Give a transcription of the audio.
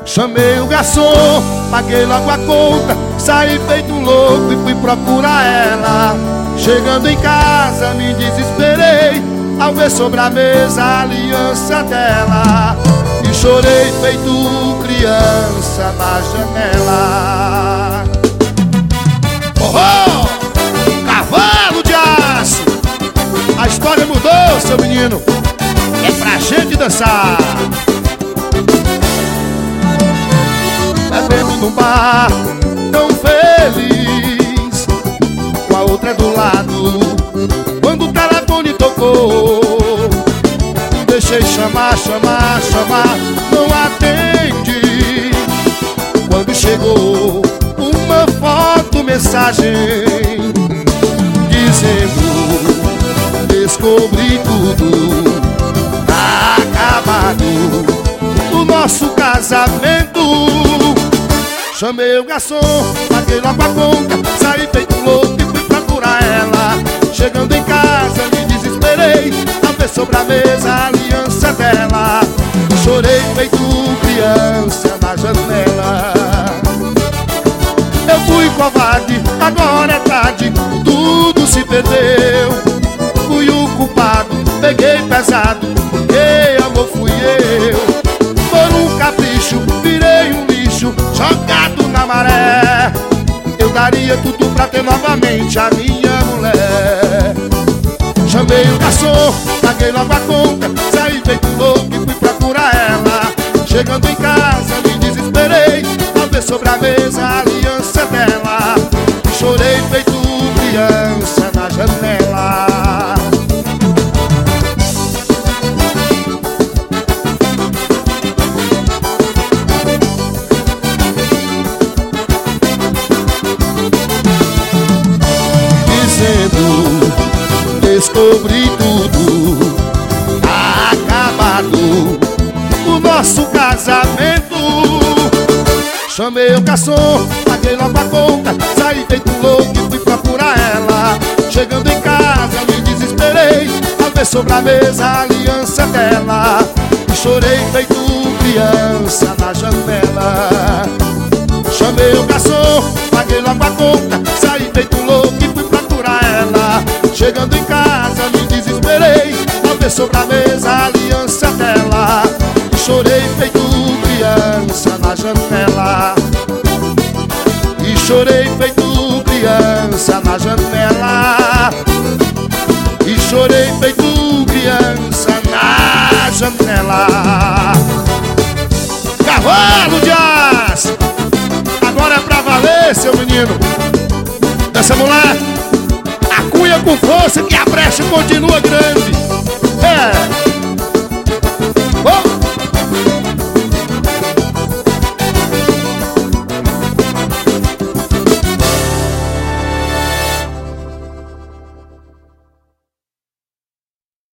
Chamei o garçom, paguei logo a conta, saí feito um louco e fui procurar ela. Chegando em casa me desesperei ao ver sobre a mesa a aliança dela. E chorei feito criança na janela. Oh, oh! Cavalo de aço! A história mudou, seu menino. É pra gente dançar. Bebendo num bar, tão feliz, com a outra do lado, quando o telefone tocou. Deixei chamar, chamar, chamar, não atende. Quando chegou uma foto, mensagem dizendo: descobri tudo, tá acabado o nosso casamento. Chamei o garçom, paguei logo a conta, saí feito louco e fui procurar ela. Chegando em casa me desesperei ao ver sobre a mesa a aliança dela. Chorei feito criança na janela. Eu fui covarde, agora é tarde, tudo se perdeu. Fui o culpado, peguei pesado, porque amor fui eu. Por um capricho, virei um lixo, jogado na maré. Eu daria tudo pra ter novamente a minha mulher. Chamei o garçom, paguei logo a conta, saí feito louco e fui procurar ela. Chegando em casa me desesperei ao ver sobre a mesa a aliança dela. Chorei feito criança na janela. Descobri tudo, tá acabado o nosso casamento. Chamei o garçom, paguei logo a conta, saí feito louco e fui procurar ela. Chegando em casa me desesperei ao ver sobre a mesa a aliança dela. Chorei feito criança na janela. Chamei o garçom, paguei logo a conta, saí feito louco e fui procurar ela. Chegando em casa me desesperei ao ver sobre a mesa a aliança dela. Chorei feito criança na janela. E chorei feito criança na janela. E chorei feito criança na janela. Cavalo de aço! Agora é pra valer, seu menino. Dança, mulher. Cunha com força que a brecha continua grande. É.